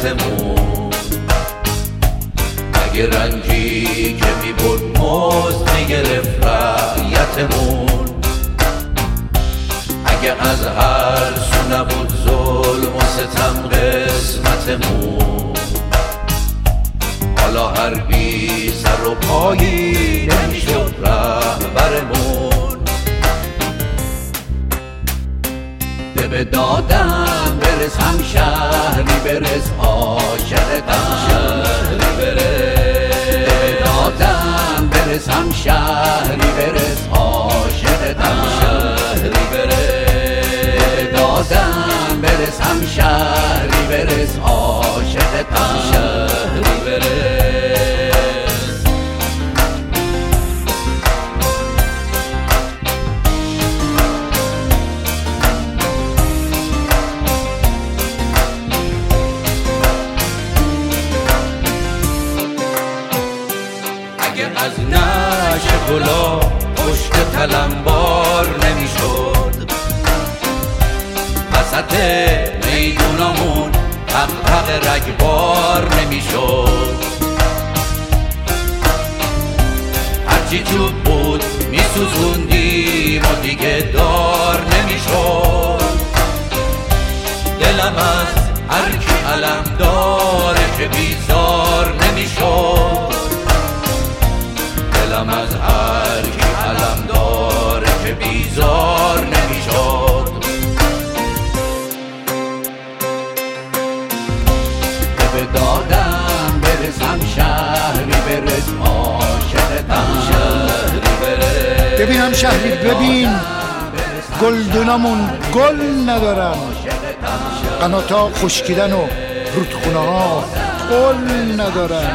ملتمون. اگه رنجی که میبرد مزد میگرفت رعیتمون، اگه از هر سو نبود ظلم و ستم قسمتمون، حالا هر بی سر و پایی نمیشد رهبرمون. ده به دادم برس هم شهری برس عاشقتم، شهری برس ده به دادم برس هم شهری برس عاشقتم، شهری برس دادم برس هم شهری برس عاشقتم، شهری برس. اگه از نعش گلا پشت تلمبار نمیشد، وسط میدونمون حق رگبار نمیشد، هرچی چوب بود میسوزوندیم و دیگه دار نمیشد. دلم از هرکی علم داره که بیزار نمیشد، دلم از هرکی علم داره که بیزار نمیشد. به دادم برسم شهری برس عاشقتم، شهری برس. ببینم شهری ببین گلدونامون گل ندارن، قناتا خشکیدن و رودخونه ها گل ندارن،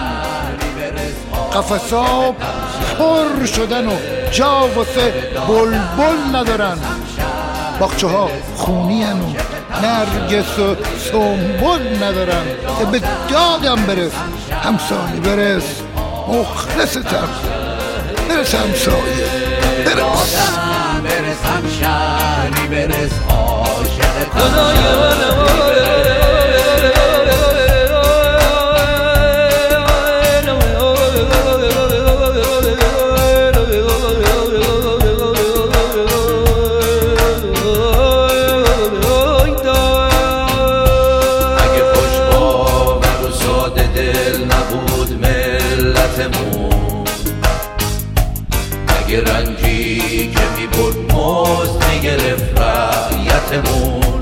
قفصا پر شدن و جا واسه بلبل ندارن، باغچه ها خونی هن و نرگس و سنبل ندارن. به دادم برس همسایه برس مخلصتم، برس همسایه برس، برس هم شهری برس عاشقتم. اگه رنجی که میبرد مزد میگرفت رعیتمون،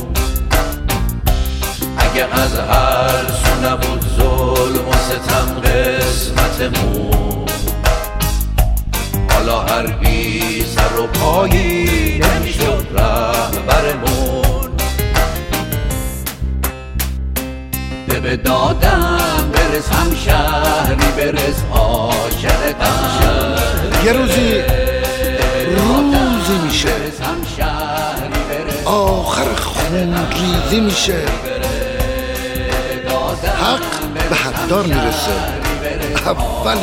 اگه از هر سو نبود ظلم و ستم قسمتمون، حالا هر بی سر و پایی نمیشد رهبرمون. ده به دادم برس هم شهری برس عاشقتم، شهری یه روزی میشه آخر خون ریزی میشه، حق به حقدار میرسه، اول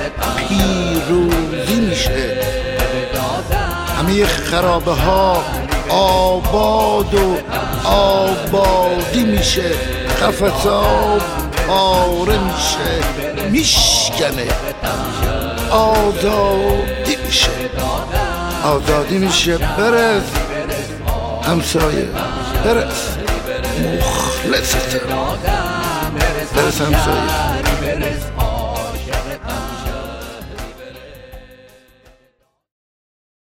پیروزی میشه، همه خرابه ها آباد و آبادی میشه، قفصا پاره میشه میشکنه، آزادی میشه، آزادی میشه. برس همسایه برس مخلصتم، برس همسایه.